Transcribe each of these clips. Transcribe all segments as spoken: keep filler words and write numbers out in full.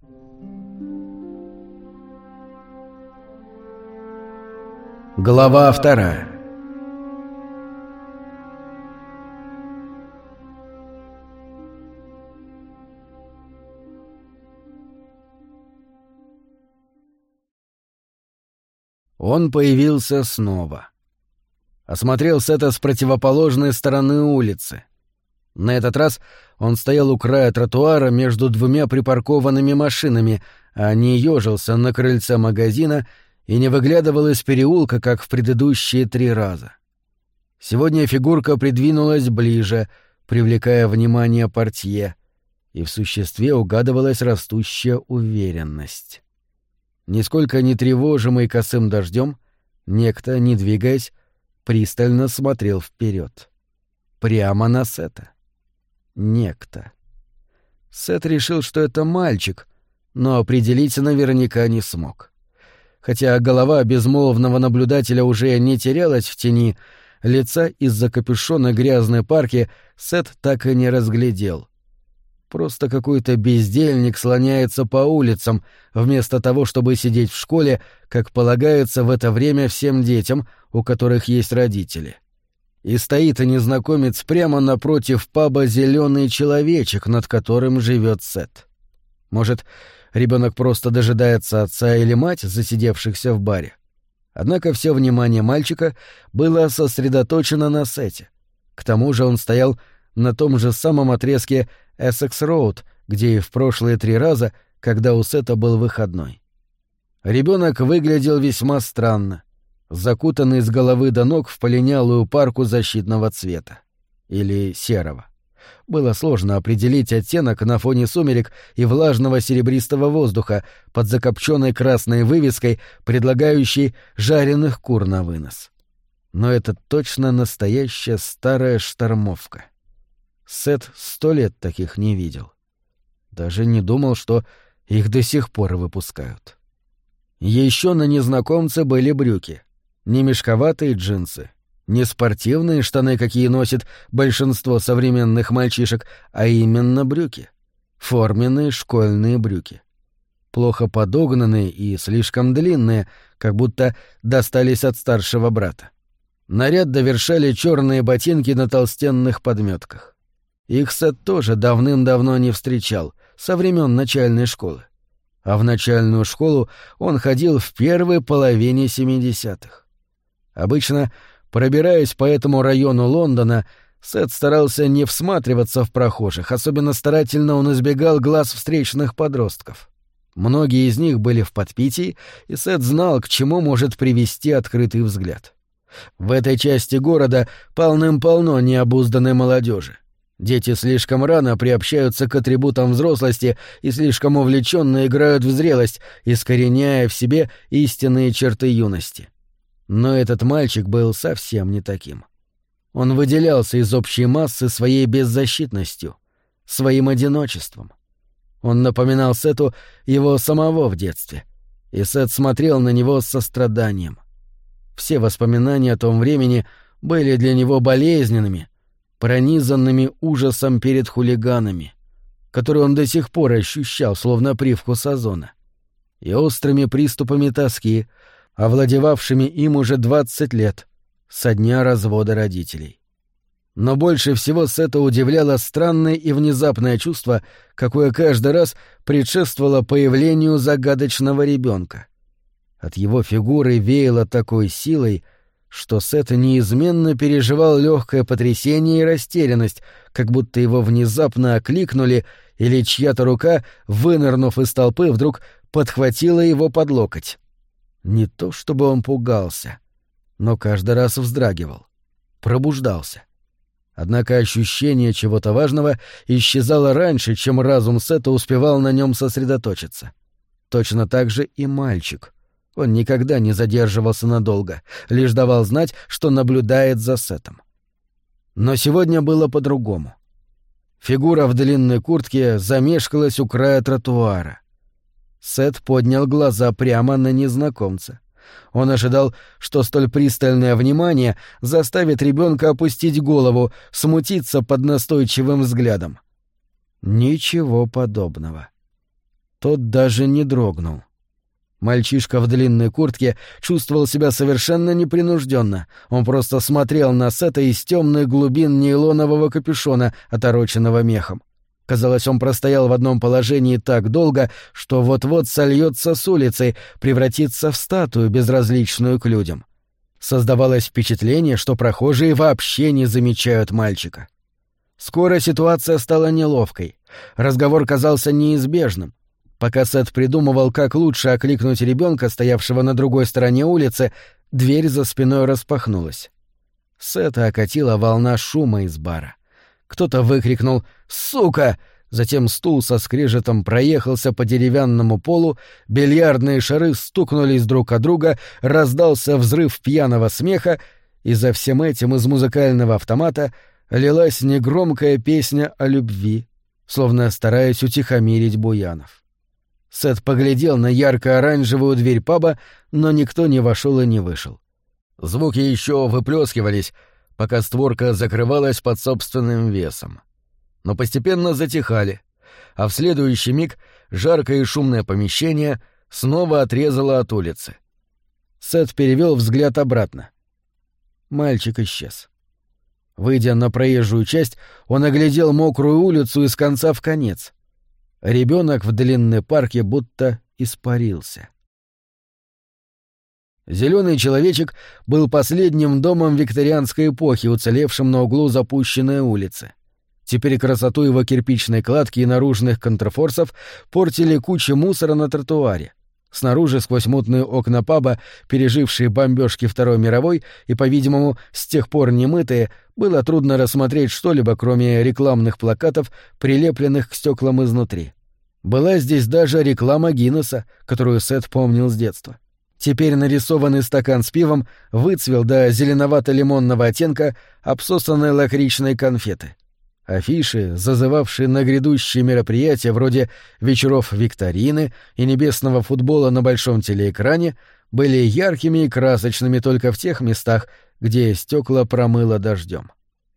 Глава вторая. Он появился снова. Осмотрел Сета с противоположной стороны улицы. На этот раз он стоял у края тротуара между двумя припаркованными машинами, а не ёжился на крыльце магазина и не выглядывал из переулка, как в предыдущие три раза. Сегодня фигурка придвинулась ближе, привлекая внимание портье, и в существе угадывалась растущая уверенность. Нисколько не тревожимый косым дождем, некто, не двигаясь, пристально смотрел вперед, прямо на Сета. Некто. Сет решил, что это мальчик, но определить наверняка не смог. Хотя голова безмолвного наблюдателя уже не терялась в тени, лица из-за капюшона грязной парки Сет так и не разглядел. Просто какой-то бездельник слоняется по улицам, вместо того, чтобы сидеть в школе, как полагается в это время всем детям, у которых есть родители. И стоит незнакомец прямо напротив паба «Зелёный человечек», над которым живет Сет. Может, ребенок просто дожидается отца или мать, засидевшихся в баре? Однако все внимание мальчика было сосредоточено на Сете. К тому же он стоял на том же самом отрезке Эссекс-Роуд, где и в прошлые три раза, когда у Сета был выходной. Ребенок выглядел весьма странно, закутанный с головы до ног в полинялую парку защитного цвета. Или серого. Было сложно определить оттенок на фоне сумерек и влажного серебристого воздуха под закопченной красной вывеской, предлагающей жареных кур на вынос. Но это точно настоящая старая штормовка. Сет сто лет таких не видел. Даже не думал, что их до сих пор выпускают. Еще на незнакомце были брюки. Не мешковатые джинсы, не спортивные штаны, какие носит большинство современных мальчишек, а именно брюки. Форменные школьные брюки. Плохо подогнанные и слишком длинные, как будто достались от старшего брата. Наряд довершали черные ботинки на толстенных подметках. Их Сет тоже давным-давно не встречал, со времен начальной школы. А в начальную школу он ходил в первой половине семидесятых. Обычно, пробираясь по этому району Лондона, Сет старался не всматриваться в прохожих, особенно старательно он избегал глаз встречных подростков. Многие из них были в подпитии, и Сет знал, к чему может привести открытый взгляд. В этой части города полным-полно необузданной молодежи. Дети слишком рано приобщаются к атрибутам взрослости и слишком увлеченно играют в зрелость, искореняя в себе истинные черты юности. Но этот мальчик был совсем не таким. Он выделялся из общей массы своей беззащитностью, своим одиночеством. Он напоминал Сету его самого в детстве, и Сет смотрел на него с состраданием. Все воспоминания о том времени были для него болезненными, пронизанными ужасом перед хулиганами, который он до сих пор ощущал, словно привкус озона, и острыми приступами тоски, овладевавшими им уже двадцать лет, со дня развода родителей. Но больше всего Сета удивляло странное и внезапное чувство, какое каждый раз предшествовало появлению загадочного ребенка. От его фигуры веяло такой силой, что Сет неизменно переживал легкое потрясение и растерянность, как будто его внезапно окликнули, или чья-то рука, вынырнув из толпы, вдруг подхватила его под локоть. Не то чтобы он пугался, но каждый раз вздрагивал, пробуждался. Однако ощущение чего-то важного исчезало раньше, чем разум Сета успевал на нем сосредоточиться. Точно так же и мальчик. Он никогда не задерживался надолго, лишь давал знать, что наблюдает за Сетом. Но сегодня было по-другому. Фигура в длинной куртке замешкалась у края тротуара. Сет поднял глаза прямо на незнакомца. Он ожидал, что столь пристальное внимание заставит ребенка опустить голову, смутиться под настойчивым взглядом. Ничего подобного. Тот даже не дрогнул. Мальчишка в длинной куртке чувствовал себя совершенно непринужденно. Он просто смотрел на Сета из темных глубин нейлонового капюшона, отороченного мехом. Казалось, он простоял в одном положении так долго, что вот-вот сольется с улицей, превратится в статую, безразличную к людям. Создавалось впечатление, что прохожие вообще не замечают мальчика. Скоро ситуация стала неловкой. Разговор казался неизбежным. Пока Сет придумывал, как лучше окликнуть ребенка, стоявшего на другой стороне улицы, дверь за спиной распахнулась. Сета окатила волна шума из бара. Кто-то выкрикнул «Сука!», затем стул со скрежетом проехался по деревянному полу, бильярдные шары стукнулись друг о друга, раздался взрыв пьяного смеха, и за всем этим из музыкального автомата лилась негромкая песня о любви, словно стараясь утихомирить буянов. Сет поглядел на ярко-оранжевую дверь паба, но никто не вошел и не вышел. Звуки еще выплескивались, пока створка закрывалась под собственным весом. Но постепенно затихали, а в следующий миг жаркое и шумное помещение снова отрезало от улицы. Сет перевел взгляд обратно. Мальчик исчез. Выйдя на проезжую часть, он оглядел мокрую улицу из конца в конец. Ребенок в длинной парке будто испарился. Зеленый человечек был последним домом викторианской эпохи, уцелевшим на углу запущенной улицы. Теперь красоту его кирпичной кладки и наружных контрфорсов портили кучи мусора на тротуаре. Снаружи, сквозь мутные окна паба, пережившие бомбежки Второй мировой и, по-видимому, с тех пор немытые, было трудно рассмотреть что-либо, кроме рекламных плакатов, прилепленных к стеклам изнутри. Была здесь даже реклама Гиннесса, которую Сет помнил с детства. Теперь нарисованный стакан с пивом выцвел до зеленовато-лимонного оттенка обсосанной лакричной конфеты. Афиши, зазывавшие на грядущие мероприятия вроде вечеров викторины и небесного футбола на большом телеэкране, были яркими и красочными только в тех местах, где стекла промыло дождем.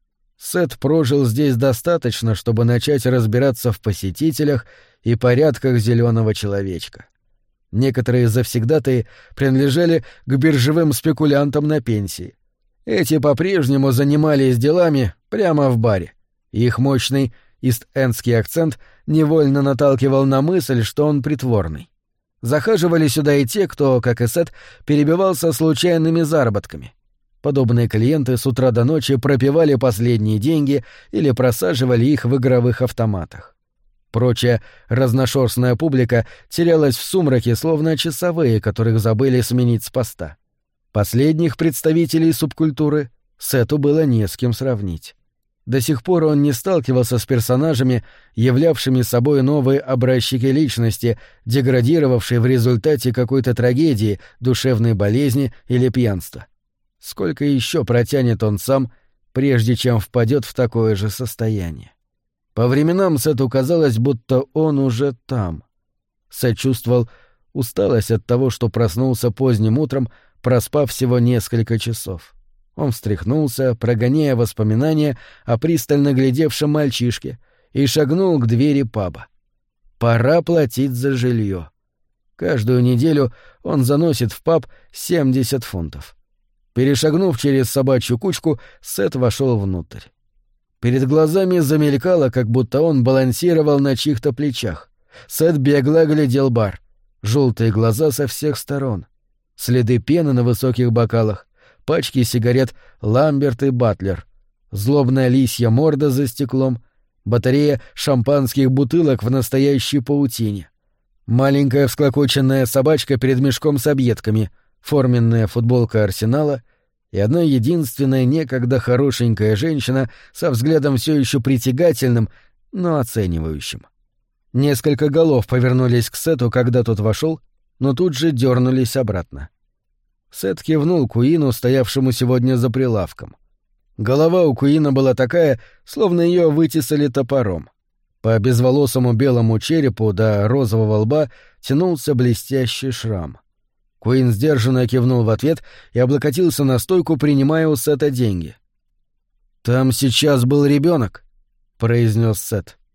Сет прожил здесь достаточно, чтобы начать разбираться в посетителях и порядках зеленого человечка. Некоторые завсегдатаи принадлежали к биржевым спекулянтам на пенсии. Эти по-прежнему занимались делами прямо в баре. Их мощный ист-эндский акцент невольно наталкивал на мысль, что он притворный. Захаживали сюда и те, кто, как и Сет, перебивался случайными заработками. Подобные клиенты с утра до ночи пропивали последние деньги или просаживали их в игровых автоматах. Прочая разношерстная публика терялась в сумраке, словно часовые, которых забыли сменить с поста. Последних представителей субкультуры Сету было не с кем сравнить. До сих пор он не сталкивался с персонажами, являвшими собой новые образчики личности, деградировавшие в результате какой-то трагедии, душевной болезни или пьянства. Сколько еще протянет он сам, прежде чем впадет в такое же состояние? По временам Сету казалось, будто он уже там. Сет чувствовал усталость от того, что проснулся поздним утром, проспав всего несколько часов. Он встряхнулся, прогоняя воспоминания о пристально глядевшем мальчишке, и шагнул к двери паба. Пора платить за жилье. Каждую неделю он заносит в паб семьдесят фунтов. Перешагнув через собачью кучку, Сет вошел внутрь. Перед глазами замелькало, как будто он балансировал на чьих-то плечах. Сет бегло оглядел бар. Желтые глаза со всех сторон. Следы пены на высоких бокалах. Пачки сигарет «Ламберт» и «Батлер», злобная лисья морда за стеклом, батарея шампанских бутылок в настоящей паутине, маленькая всклокоченная собачка перед мешком с объедками, форменная футболка Арсенала и одна единственная некогда хорошенькая женщина со взглядом все еще притягательным, но оценивающим. Несколько голов повернулись к Сету, когда тот вошел, но тут же дернулись обратно. Сет кивнул Куину, стоявшему сегодня за прилавком. Голова у Куина была такая, словно ее вытесали топором. По безволосому белому черепу до розового лба тянулся блестящий шрам. Куин сдержанно кивнул в ответ и облокотился на стойку, принимая у Сета деньги. «Там сейчас был ребенок», — произнес Сет.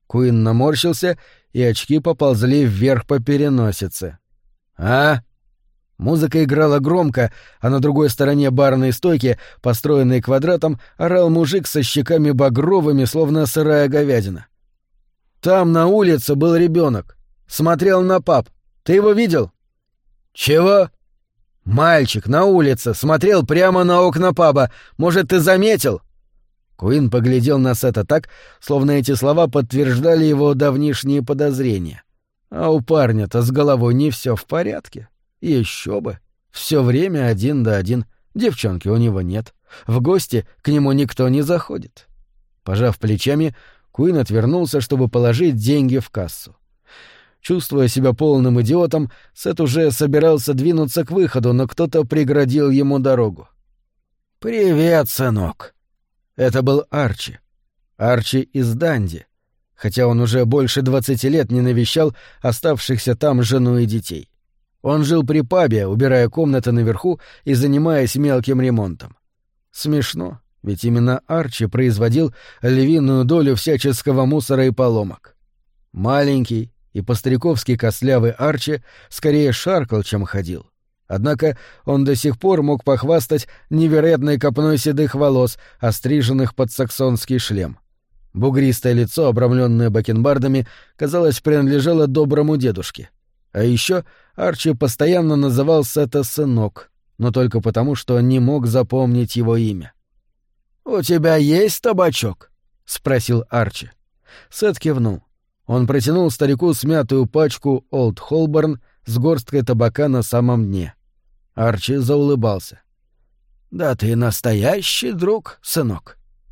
Куин наморщился, и очки поползли вверх по переносице. «А?» Музыка играла громко, а на другой стороне барной стойки, построенной квадратом, орал мужик со щеками багровыми, словно сырая говядина. «Там на улице был ребенок. Смотрел на паб. Ты его видел?» «Чего?» «Мальчик на улице, смотрел прямо на окна паба. Может, ты заметил?» Куин поглядел на Сета так, словно эти слова подтверждали его давнишние подозрения. А у парня-то с головой не все в порядке. Еще бы. Все время один да один. Девчонки у него нет. В гости к нему никто не заходит. Пожав плечами, Куин отвернулся, чтобы положить деньги в кассу. Чувствуя себя полным идиотом, Сет уже собирался двинуться к выходу, но кто-то преградил ему дорогу. «Привет, сынок!» Это был Арчи. Арчи из Данди, хотя он уже больше двадцати лет не навещал оставшихся там жену и детей. Он жил при пабе, убирая комнаты наверху и занимаясь мелким ремонтом. Смешно, ведь именно Арчи производил львиную долю всяческого мусора и поломок. Маленький и по-стариковски костлявый Арчи скорее шаркал, чем ходил. Однако он до сих пор мог похвастать невероятной копной седых волос, остриженных под саксонский шлем. Бугристое лицо, обрамленное бакенбардами, казалось, принадлежало доброму дедушке. А еще Арчи постоянно называл Сета «сынок», но только потому, что не мог запомнить его имя. «У тебя есть табачок?» — спросил Арчи. Сет кивнул. Он протянул старику смятую пачку «Олд Холборн» с горсткой табака на самом дне. Арчи заулыбался. «Да ты настоящий друг, сынок».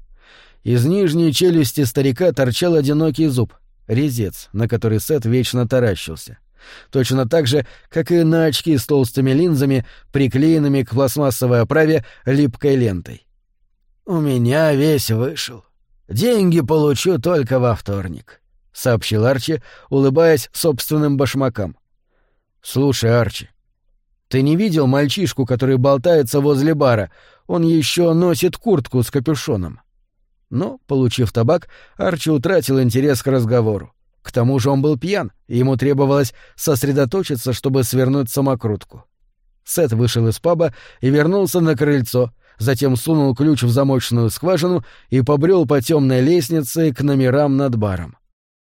Из нижней челюсти старика торчал одинокий зуб, резец, на который Сет вечно таращился. Точно так же, как и на очки с толстыми линзами, приклеенными к пластмассовой оправе липкой лентой. «У меня весь вышел. Деньги получу только во вторник», — сообщил Арчи, улыбаясь собственным башмакам. «Слушай, Арчи, ты не видел мальчишку, который болтается возле бара? Он еще носит куртку с капюшоном». Но, получив табак, Арчи утратил интерес к разговору. К тому же он был пьян, и ему требовалось сосредоточиться, чтобы свернуть самокрутку. Сет вышел из паба и вернулся на крыльцо, затем сунул ключ в замочную скважину и побрел по темной лестнице к номерам над баром.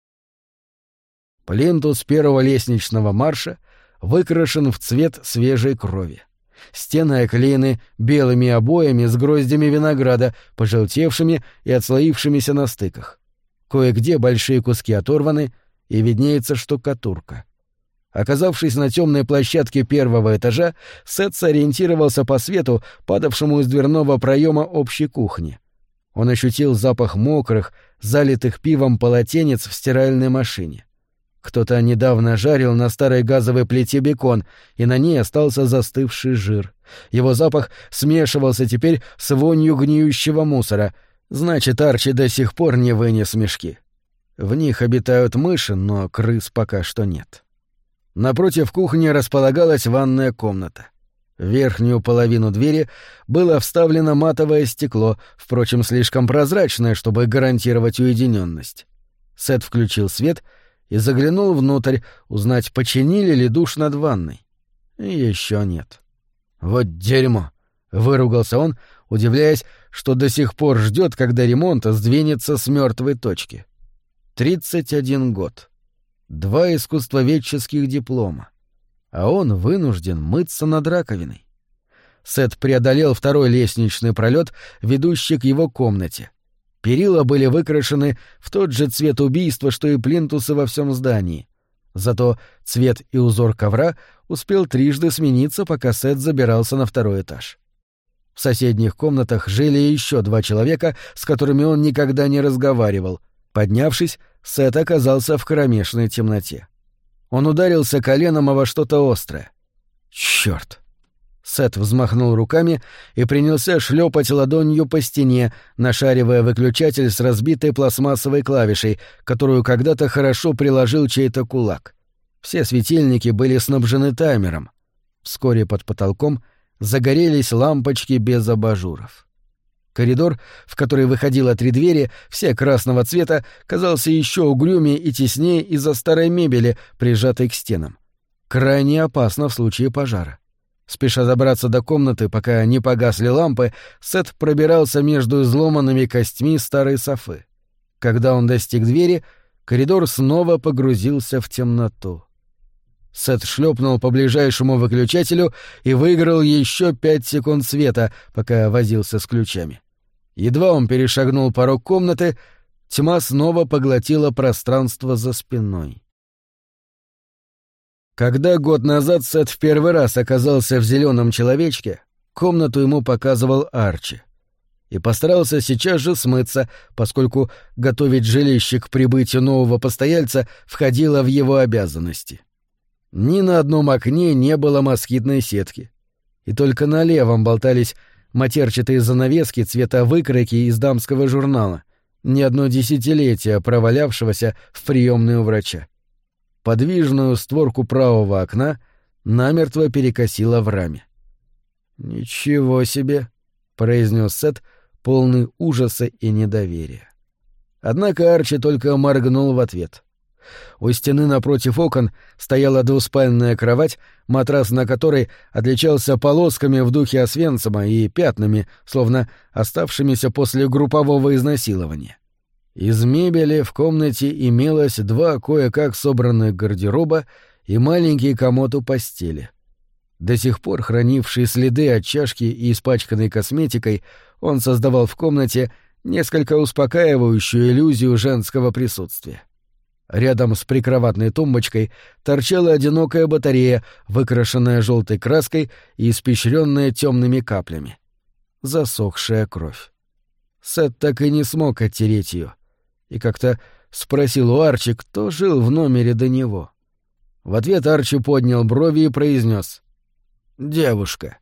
Плинтус первого лестничного марша выкрашен в цвет свежей крови. Стены оклеены белыми обоями с гроздями винограда, пожелтевшими и отслоившимися на стыках. Кое-где большие куски оторваны, и виднеется штукатурка. Оказавшись на темной площадке первого этажа, Сет сориентировался по свету, падавшему из дверного проема общей кухни. Он ощутил запах мокрых, залитых пивом полотенец в стиральной машине. Кто-то недавно жарил на старой газовой плите бекон, и на ней остался застывший жир. Его запах смешивался теперь с вонью гниющего мусора. Значит, Арчи до сих пор не вынес мешки. В них обитают мыши, но крыс пока что нет. Напротив кухни располагалась ванная комната. В верхнюю половину двери было вставлено матовое стекло, впрочем, слишком прозрачное, чтобы гарантировать уединенность. Сет включил свет и заглянул внутрь, узнать, починили ли душ над ванной. Еще нет. «Вот дерьмо!» — выругался он, удивляясь, что до сих пор ждет, когда ремонт сдвинется с мертвой точки. Тридцать один год. Два искусствоведческих диплома. А он вынужден мыться над раковиной. Сет преодолел второй лестничный пролет, ведущий к его комнате. Перила были выкрашены в тот же цвет убийства, что и плинтусы во всем здании. Зато цвет и узор ковра успел трижды смениться, пока Сет забирался на второй этаж. В соседних комнатах жили еще два человека, с которыми он никогда не разговаривал. Поднявшись, Сет оказался в кромешной темноте. Он ударился коленом обо что-то острое. Чёрт! Сет взмахнул руками и принялся шлепать ладонью по стене, нашаривая выключатель с разбитой пластмассовой клавишей, которую когда-то хорошо приложил чей-то кулак. Все светильники были снабжены таймером. Вскоре под потолком загорелись лампочки без абажуров. Коридор, в который выходило три двери, все красного цвета, казался еще угрюмее и теснее из-за старой мебели, прижатой к стенам. Крайне опасно в случае пожара. Спеша добраться до комнаты, пока не погасли лампы, Сет пробирался между изломанными костьми старой софы. Когда он достиг двери, коридор снова погрузился в темноту. Сет шлепнул по ближайшему выключателю и выиграл еще пять секунд света, пока возился с ключами. Едва он перешагнул порог комнаты, тьма снова поглотила пространство за спиной. Когда год назад Сет в первый раз оказался в зеленом человечке, комнату ему показывал Арчи. И постарался сейчас же смыться, поскольку готовить жилище к прибытию нового постояльца входило в его обязанности. Ни на одном окне не было москитной сетки, и только на левом болтались матерчатые занавески цвета выкройки из дамского журнала, не одно десятилетие провалявшегося в приемной у врача. Подвижную створку правого окна намертво перекосило в раме. «Ничего себе!» — произнес Сет, полный ужаса и недоверия. Однако Арчи только моргнул в ответ. У стены напротив окон стояла двуспальная кровать, матрас на которой отличался полосками в духе Освенцима и пятнами, словно оставшимися после группового изнасилования. Из мебели в комнате имелось два кое-как собранных гардероба и маленький комод у постели. До сих пор хранивший следы от чашки и испачканной косметикой, он создавал в комнате несколько успокаивающую иллюзию женского присутствия. Рядом с прикроватной тумбочкой торчала одинокая батарея, выкрашенная желтой краской и испещренная темными каплями. Засохшая кровь. Сет так и не смог оттереть ее, и как-то спросил у Арчи, кто жил в номере до него. В ответ Арчи поднял брови и произнес: «Девушка,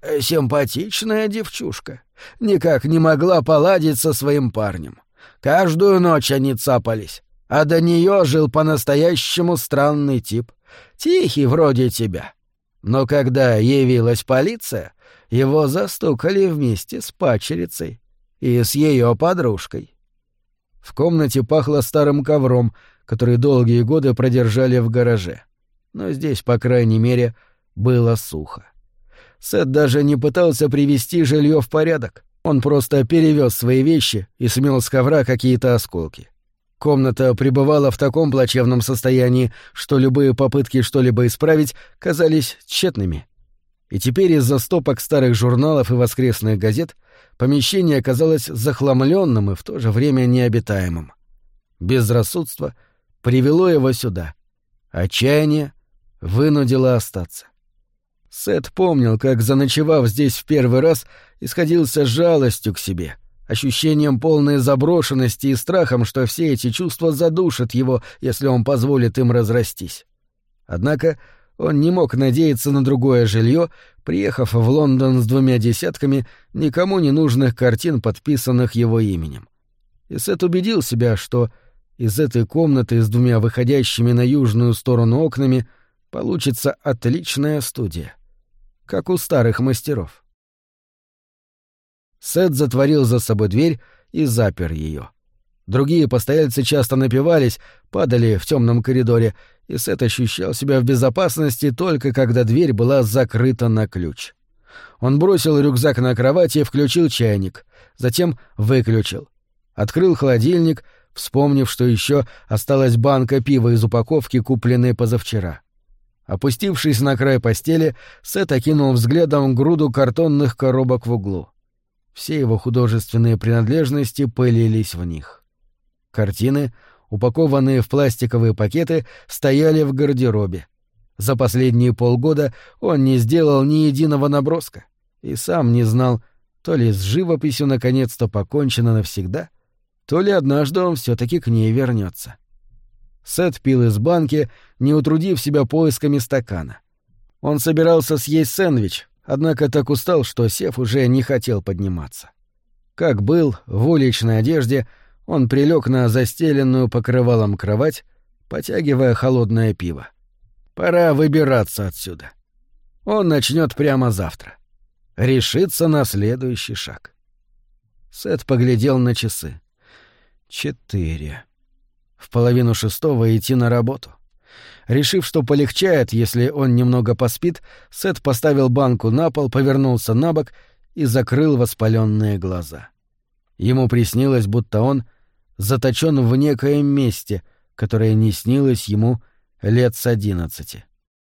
симпатичная девчушка, никак не могла поладить со своим парнем. Каждую ночь они цапались. А до нее жил по-настоящему странный тип, тихий вроде тебя. Но когда явилась полиция, его застукали вместе с падчерицей и с ее подружкой». В комнате пахло старым ковром, который долгие годы продержали в гараже. Но здесь, по крайней мере, было сухо. Сет даже не пытался привести жилье в порядок. Он просто перевез свои вещи и смел с ковра какие-то осколки. Комната пребывала в таком плачевном состоянии, что любые попытки что-либо исправить казались тщетными. И теперь из-за стопок старых журналов и воскресных газет помещение казалось захламленным и в то же время необитаемым. Безрассудство привело его сюда. Отчаяние вынудило остаться. Сет помнил, как, заночевав здесь в первый раз, исходился жалостью к себе — ощущением полной заброшенности и страхом, что все эти чувства задушат его, если он позволит им разрастись. Однако он не мог надеяться на другое жилье, приехав в Лондон с двумя десятками никому не нужных картин, подписанных его именем. И Сет убедил себя, что из этой комнаты с двумя выходящими на южную сторону окнами получится отличная студия, как у старых мастеров. Сет затворил за собой дверь и запер ее. Другие постояльцы часто напивались, падали в темном коридоре, и Сет ощущал себя в безопасности только когда дверь была закрыта на ключ. Он бросил рюкзак на кровать и включил чайник, затем выключил. Открыл холодильник, вспомнив, что еще осталась банка пива из упаковки, купленной позавчера. Опустившись на край постели, Сет окинул взглядом груду картонных коробок в углу. Все его художественные принадлежности пылились в них. Картины, упакованные в пластиковые пакеты, стояли в гардеробе. За последние полгода он не сделал ни единого наброска и сам не знал, то ли с живописью наконец-то покончено навсегда, то ли однажды он все-таки к ней вернется. Сет пил из банки, не утрудив себя поисками стакана. Он собирался съесть сэндвич, однако так устал, что, сев, уже не хотел подниматься. Как был, в уличной одежде, он прилег на застеленную покрывалом кровать, потягивая холодное пиво. Пора выбираться отсюда. Он начнет прямо завтра. Решится на следующий шаг. Сет поглядел на часы. Четыре. В половину шестого идти на работу. Решив, что полегчает, если он немного поспит, Сет поставил банку на пол, повернулся на бок и закрыл воспаленные глаза. Ему приснилось, будто он заточен в некоем месте, которое не снилось ему лет с одиннадцати.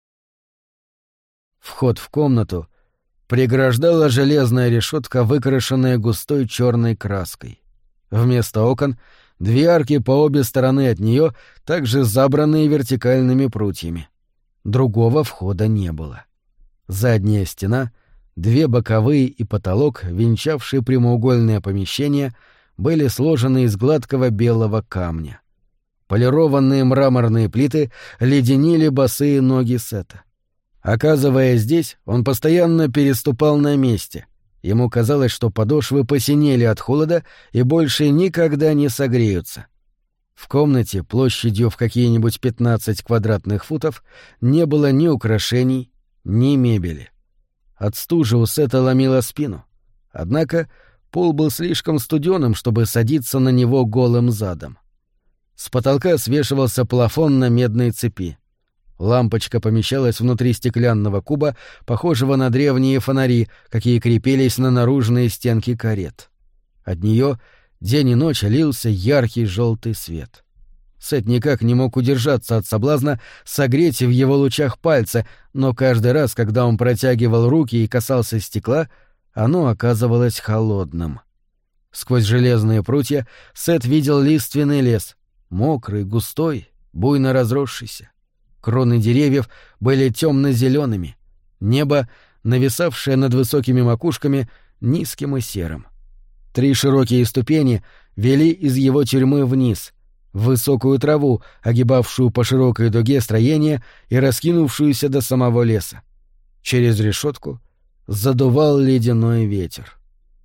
Вход в комнату преграждала железная решетка, выкрашенная густой черной краской. Вместо окон — две арки по обе стороны от нее, также забранные вертикальными прутьями. Другого входа не было. Задняя стена, две боковые и потолок, венчавшие прямоугольное помещение, были сложены из гладкого белого камня. Полированные мраморные плиты леденили босые ноги Сета. Оказываясь здесь, он постоянно переступал на месте. Ему казалось, что подошвы посинели от холода и больше никогда не согреются. В комнате, площадью в какие-нибудь пятнадцать квадратных футов, не было ни украшений, ни мебели. От стужи у Сета ломило спину. Однако пол был слишком студеным, чтобы садиться на него голым задом. С потолка свешивался плафон на медной цепи. Лампочка помещалась внутри стеклянного куба, похожего на древние фонари, какие крепились на наружные стенки карет. От нее день и ночь лился яркий желтый свет. Сет никак не мог удержаться от соблазна согреть в его лучах пальцы, но каждый раз, когда он протягивал руки и касался стекла, оно оказывалось холодным. Сквозь железные прутья Сет видел лиственный лес, мокрый, густой, буйно разросшийся. Кроны деревьев были темно-зелеными, небо, нависавшее над высокими макушками, низким и серым. Три широкие ступени вели из его тюрьмы вниз, в высокую траву, огибавшую по широкой дуге строение и раскинувшуюся до самого леса. Через решетку задувал ледяной ветер.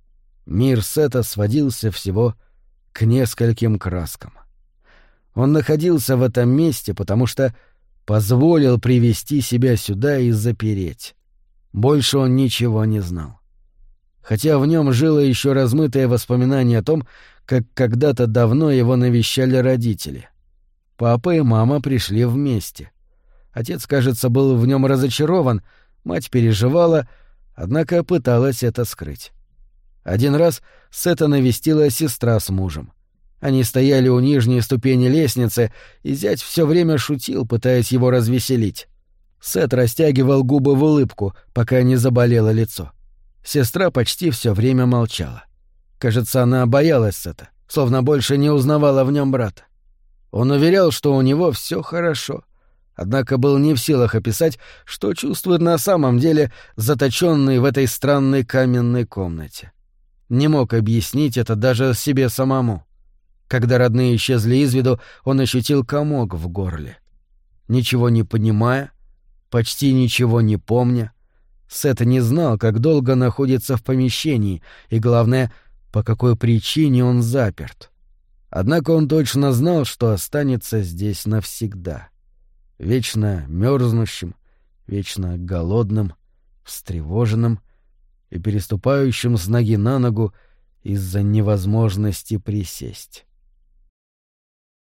Мир Сета сводился всего к нескольким краскам. Он находился в этом месте, потому что позволил привести себя сюда и запереть. Больше он ничего не знал. Хотя в нем жило еще размытое воспоминание о том, как когда-то давно его навещали родители. Папа и мама пришли вместе. Отец, кажется, был в нем разочарован, мать переживала, однако пыталась это скрыть. Один раз Сета навестила сестра с мужем. Они стояли у нижней ступени лестницы, и зять все время шутил, пытаясь его развеселить. Сет растягивал губы в улыбку, пока не заболело лицо. Сестра почти все время молчала. Кажется, она боялась Сета, словно больше не узнавала в нем брата. Он уверял, что у него все хорошо, однако был не в силах описать, что чувствует на самом деле заточенный в этой странной каменной комнате. Не мог объяснить это даже себе самому. Когда родные исчезли из виду, он ощутил комок в горле. Ничего не понимая, почти ничего не помня, Сет не знал, как долго находится в помещении, и, главное, по какой причине он заперт. Однако он точно знал, что останется здесь навсегда. Вечно мерзнущим, вечно голодным, встревоженным и переступающим с ноги на ногу из-за невозможности присесть.